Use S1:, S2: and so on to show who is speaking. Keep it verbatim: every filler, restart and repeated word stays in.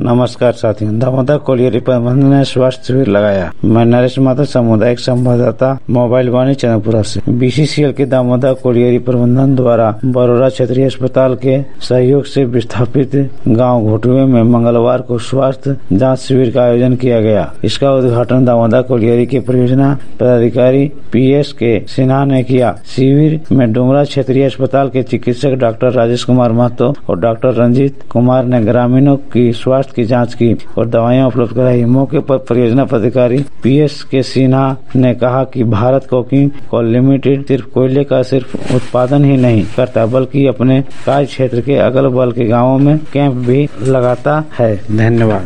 S1: नमस्कार साथियों, दामोदर कोलियरी प्रबंधन ने स्वास्थ्य शिविर लगाया। मैं नरेश माता, सामुदायिक संवाददाता, मोबाइल वाणी चंद्रपुरा से। बीसीसीएल के दामोदर कोलियरी प्रबंधन द्वारा बरोरा क्षेत्रीय अस्पताल के सहयोग से विस्थापित गांव घोटुए में मंगलवार को स्वास्थ्य जांच शिविर का आयोजन किया गया। इसका उद्घाटन दामोदर कोलियरी के परियोजना पदाधिकारी पी एस के सिन्हा ने किया। शिविर में डुमरा क्षेत्रीय अस्पताल के चिकित्सक डॉक्टर राजेश कुमार महतो और डॉक्टर रंजीत कुमार ने ग्रामीणों की स्वास्थ्य की जांच की और दवाइयां उपलब्ध कराई। मौके पर परियोजना पदाधिकारी पी एस के सिन्हा ने कहा कि भारत कोकिंग कोल लिमिटेड सिर्फ कोयले का सिर्फ उत्पादन ही नहीं करता, बल्कि अपने कार्य क्षेत्र के अगल बगल के गाँवों में कैंप भी लगाता है। धन्यवाद।